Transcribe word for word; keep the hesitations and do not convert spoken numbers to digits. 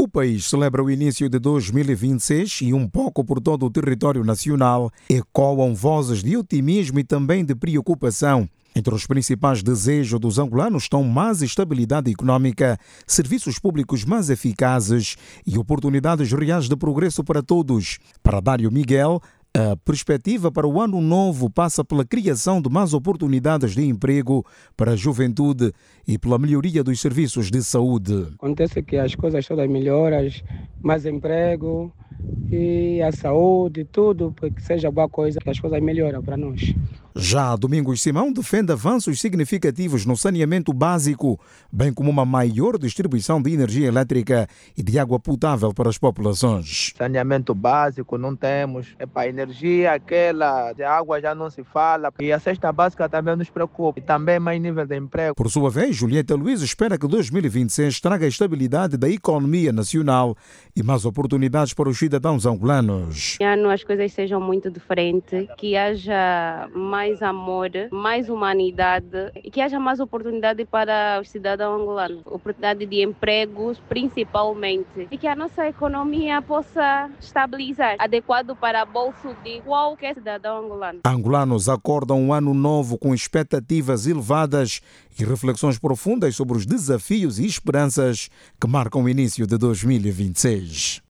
país celebra o início de dois mil e vinte e seis e um pouco por todo o território nacional ecoam vozes de otimismo e também de preocupação. Entre os principais desejos dos angolanos estão mais estabilidade econômica, serviços públicos mais eficazes e oportunidades reais de progresso para todos. Para Dário Miguel, a perspectiva para o ano novo passa pela criação de mais oportunidades de emprego para a juventude e pela melhoria dos serviços de saúde. Acontece que as coisas todas melhoram, mais emprego e a saúde, tudo, para que seja boa coisa, que as coisas melhoram para nós. Já Domingos Simão defende avanços significativos no saneamento básico, bem como uma maior distribuição de energia elétrica e de água potável para as populações. Saneamento básico não temos, é para energia, aquela de água já não se fala, e a cesta básica também nos preocupa, e também mais nível de emprego. Por sua vez, Julieta Luiz espera que dois mil e vinte e seis traga a estabilidade da economia nacional e mais oportunidades para os cidadãos angolanos. Este ano as coisas sejam muito diferentes, que haja mais mais amor, mais humanidade e que haja mais oportunidade para os cidadãos angolanos, oportunidade de empregos principalmente, e que a nossa economia possa estabilizar, adequado para o bolso de qualquer cidadão angolano. Angolanos acordam um ano novo com expectativas elevadas e reflexões profundas sobre os desafios e esperanças que marcam o início de dois mil e vinte e seis.